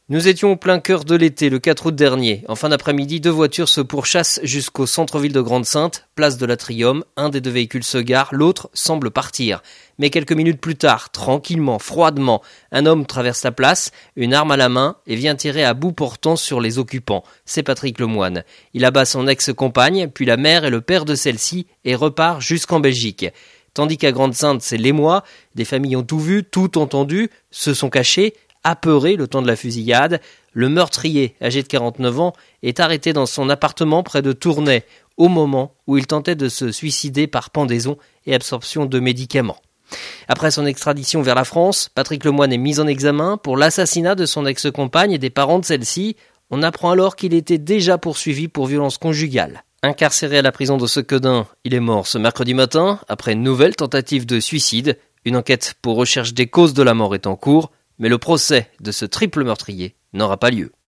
Nous étions au plein cœur de l'été, le 4 août dernier. En fin d'après-midi, 2 voitures se pourchassent jusqu'au centre-ville de Grande-Synthe, place de l'Atrium. Un des 2 véhicules se gare, l'autre semble partir. Mais quelques minutes plus tard, tranquillement, froidement, un homme traverse la place, une arme à la main, et vient tirer à bout portant sur les occupants. C'est Patrick Lemoine. Il abat son ex-compagne, puis la mère et le père de celle-ci, et repart jusqu'en Belgique. Tandis qu'à Grande-Synthe, c'est l'émoi. Des familles ont tout vu, tout entendu, se sont cachées, apeuré le temps de la fusillade. Le meurtrier, âgé de 49 ans, est arrêté dans son appartement près de Tournai, au moment où il tentait de se suicider par pendaison et absorption de médicaments. Après son extradition vers la France, Patrick Lemoine est mis en examen pour l'assassinat de son ex-compagne et des parents de celle-ci. On apprend alors qu'il était déjà poursuivi pour violence conjugale. Incarcéré à la prison de Sequedin, il est mort ce mercredi matin après une nouvelle tentative de suicide. Une enquête pour recherche des causes de la mort est en cours. Mais le procès de ce triple meurtrier n'aura pas lieu.